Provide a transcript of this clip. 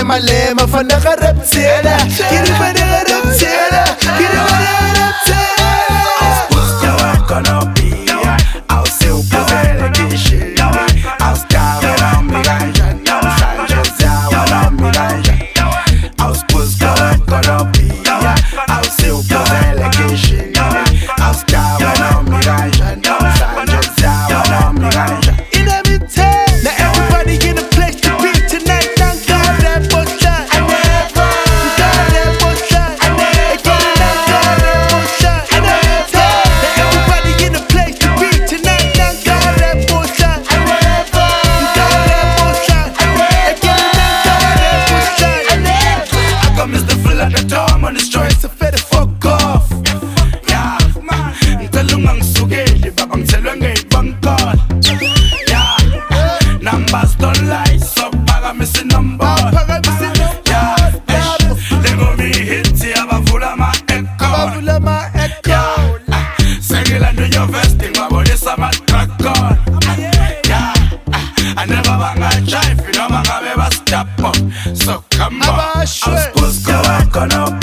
malema fana ka reptela kiri fana ka reptela kiri fana ka reptela Auspuska wakonopia ausiupelekishe auskawe na miganja namshanje zawa na miganja Auspuska wakonopia ausiupelekishe auskawe na miganja namshanje zawa na miganja on the streets to fit the fuck off. Yeah, ngicelunga ngisukeli baba ngithelwe ngeyibankala. Yeah, numbers don't lie, so phakamisa number. Yeah, lengomi hit abavula ama echo. Yeah, sekela nyo vesting babonisa ama track on. Yeah, I never banga jive, noma ngabe ba stop up. So come on, Auspuska wakonopia